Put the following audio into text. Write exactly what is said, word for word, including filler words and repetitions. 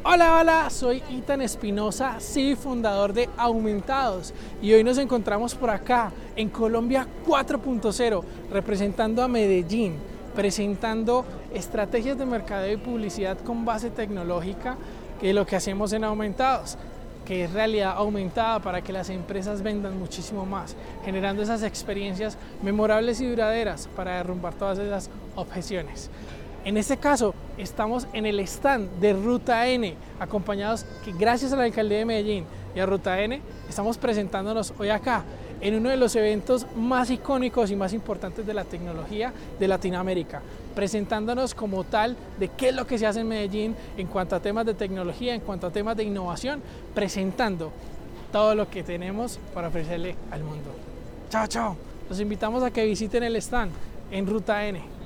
Hola, hola, soy Ethan Espinosa, C E O y fundador de Aumentados, y hoy nos encontramos por acá en Colombia cuatro punto cero, representando a Medellín, presentando estrategias de mercadeo y publicidad con base tecnológica, que es lo que hacemos en Aumentados, que es realidad aumentada para que las empresas vendan muchísimo más, generando esas experiencias memorables y duraderas para derrumbar todas esas objeciones. En este caso, estamos en el stand de Ruta N, acompañados que gracias a la Alcaldía de Medellín y a Ruta N, estamos presentándonos hoy acá en uno de los eventos más icónicos y más importantes de la tecnología de Latinoamérica, presentándonos como tal de qué es lo que se hace en Medellín en cuanto a temas de tecnología, en cuanto a temas de innovación, presentando todo lo que tenemos para ofrecerle al mundo. Chao, chao. Los invitamos a que visiten el stand en Ruta N.